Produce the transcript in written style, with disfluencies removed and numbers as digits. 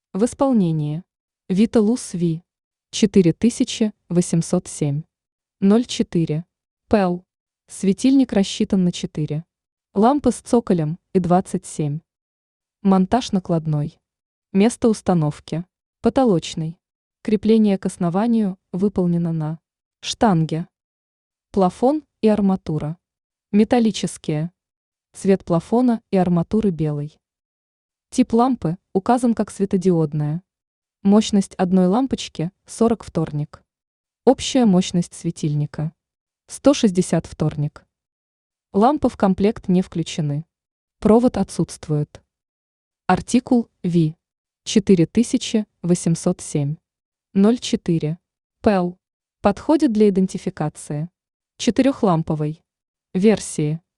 В исполнении Виталус Ви 4807 04 ПЭЛ. Светильник рассчитан на 4 лампы с цоколем и 27. Монтаж накладной. Место установки потолочный. Крепление к основанию выполнено на штанге. Плафон и арматура металлические. Цвет плафона и арматуры белый. Тип лампы указан как светодиодная. Мощность одной лампочки 40 вторник. Общая мощность светильника 160 вторник. Лампы в комплект не включены. Провод отсутствует. Артикул Ви 4807 04 ПЭЛ. Подходит для идентификации четырехламповой версии.